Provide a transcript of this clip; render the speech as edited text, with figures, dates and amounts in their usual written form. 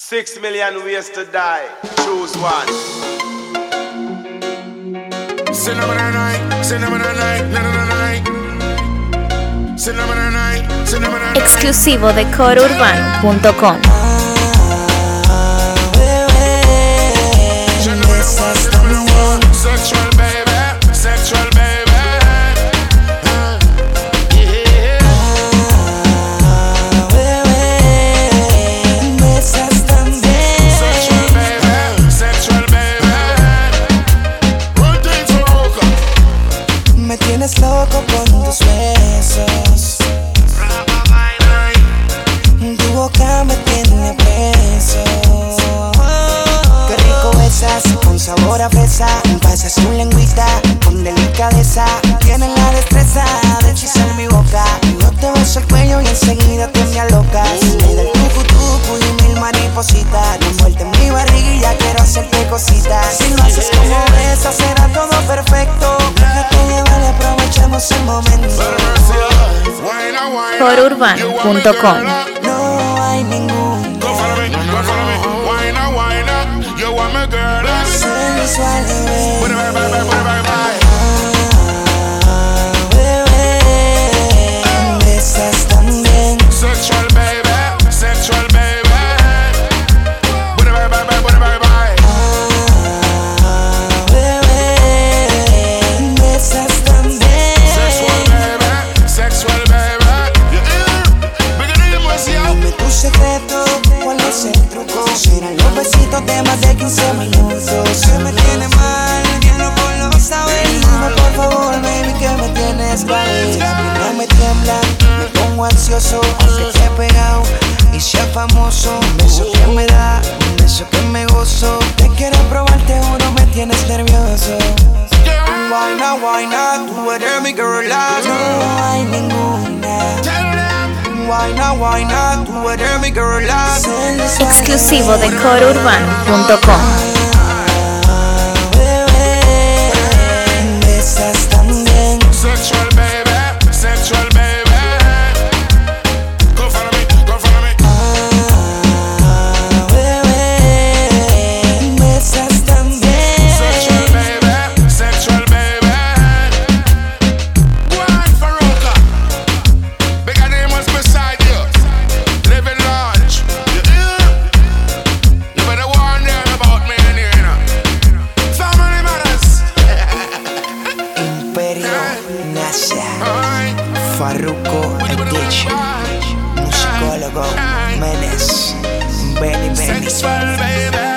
6 million ways to die. Choose one. Cinnamon night, cinnamon night, night. Cinnamon night, cinnamon night. Exclusivo de corourbano.com. Sexual baby, sexual baby. Me tienes loco con tus besos. Tu boca me tiene preso. Qué rico besas, con sabor a fresa. Pasas tu lengüita con delicadeza. Tienes la destreza de hechizar mi boca. Yo te beso el cuello y enseguida te me alocas. Me da el tucu y mil maripositas. No envuelta en mi barriguilla, quiero hacerte cositas. Si lo haces como besas, será todo perfecto. Déjate llevar y aprovechemos el momento. corourbano.com. No hay ninguna Go follow me, go follow me. Wine up, you want me girl. sensual, Put it back, back, back, put it back, back. bebé. Besas también. Sexual baby, sexual baby. Put it back, back, back, put it back, back. Bebé. Besas también. Sexual baby. Bigger than you must, yo. Dime tu secreto, ¿cuál es el truco? Serán los besitos de más de 15 minutos. Se me tiene mal, bien loco lo sabes. Dime por favor, baby, que me tienes mal. No me tiemblan, me pongo ansioso. Aunque esté pegado y sea famoso. Un beso que me da, un beso que me gozo. Te quiero probar, te juro, me tienes nervioso. Why not, tú eres mi girl. No hay ninguna. Why not, tú eres mi girl. Exclusivo de corourbano.com. Bebé, besas también. Sexual baby, sexual baby. Go follow me, go follow me. Bebé, besas también. Sexual baby, sexual baby. One for Roca. Bigger name was beside you. Living large. You hear? You better warn them about me in here, you know. Family matters. Imperio Nasia, Alright. Farruko Edition, musicólogo Menes, Benny Benny. Sexual baby.